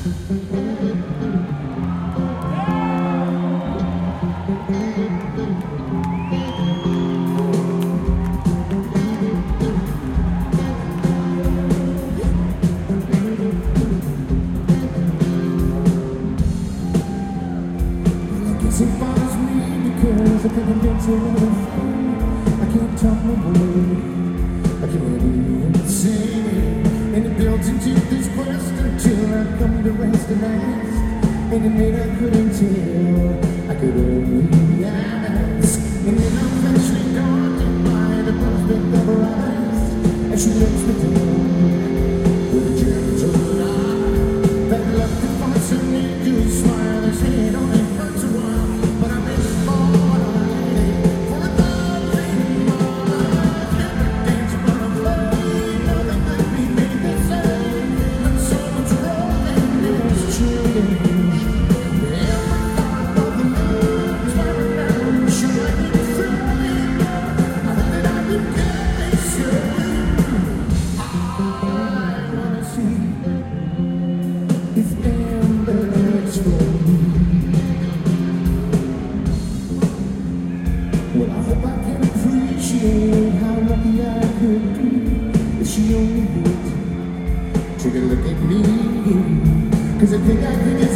It bothers me because I think I'm dancing with a fool. I can't talk no more, I can't even sing it. And it builds into this quest until I come to rest and ask. And it made I couldn't tell, I could only ask. And then I'm actually daunted by the prospect of her eyes. And she lets me down with a gentle lie. That love to fascinate you, smile and say it only hurts a while. Well, I hope I can appreciate how lucky I could be if she only would take a look at me. 'Cause I think I could get